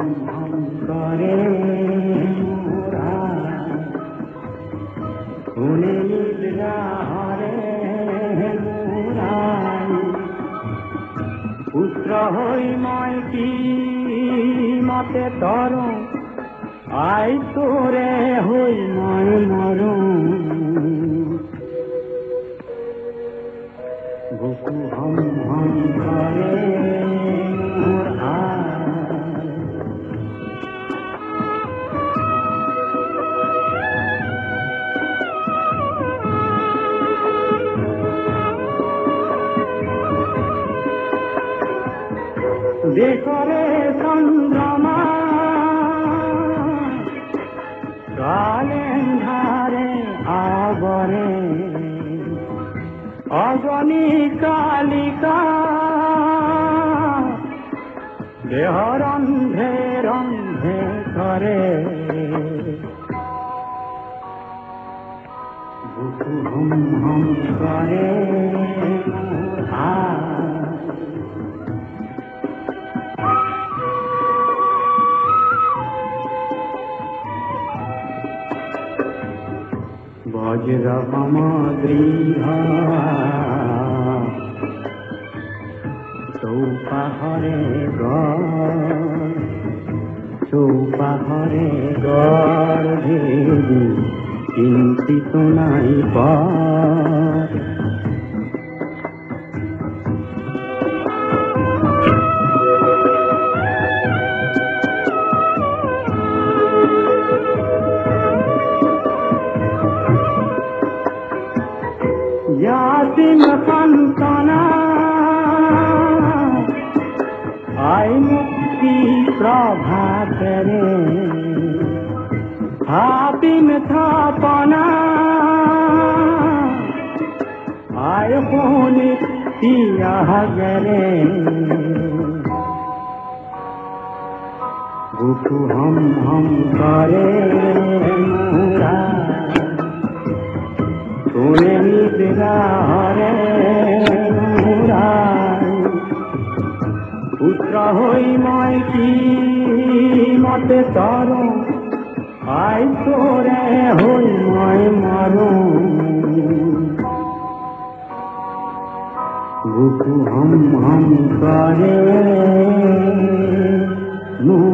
হম করে মোরা শুনে নিদ্রা হরে মোরা পুত্র হই মই কি মতে তর আই তোরে হই মই মরম বুকু হম হম করে মোর দেখরে চন্দ্রমা কালেন্ধারে আগরে অগণী কালিকা দেহ রন্ধে রন্ধে করে বুকু হম হম করে বজ্র সমদ্রীহ চৌপাহরে চৌপাহরে গর্ভে চিন্তিত নাই পর यासिन संतना आई मुक्ति प्रभात रे हापिन थापना आय होने पिया गरे बुकु हम हम करे मोरा শুনে নিদ্রা হরে মোরা পুত্র হই মই কি মতে তর আই তোরে হই মই মরম বুকু হম হম করে